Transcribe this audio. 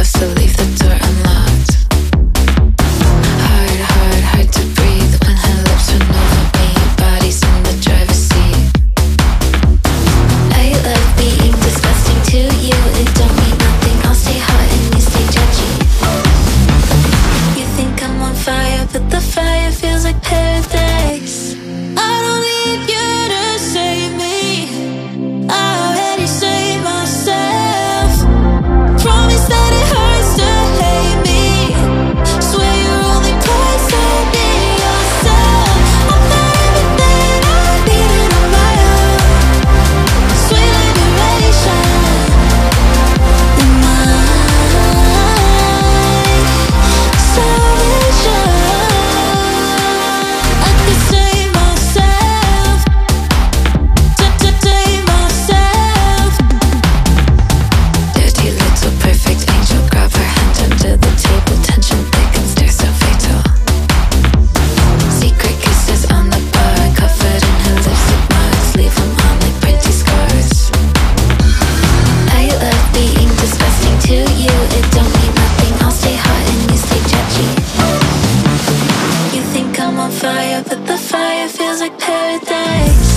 love, so leave the door unlocked. Hard to breathe when her lips run over me. Bodies in the driver's seat. I love being disgusting to you. It don't mean nothing. I'll stay hot and you stay judgy. You think I'm on fire, but the fire feels like paradise. I don't need you to save me. I already saved myself. Promise that it hurts to hate me. Swear you're only poisoning yourself. I'm not everything I needed on my own. Sweet liberation in my salvation. I could save myself. Save myself. Dirty little perfect angel, grab her hand under the table. Tension thick and stare so fatal. Secret kisses on the bar, covered in her lipstick marks. Leave them on like pretty scars. I love being disgusting to you. It don't mean nothing. I'll stay hot and you stay judgy. You think I'm on fire, but the fire feels like paradise.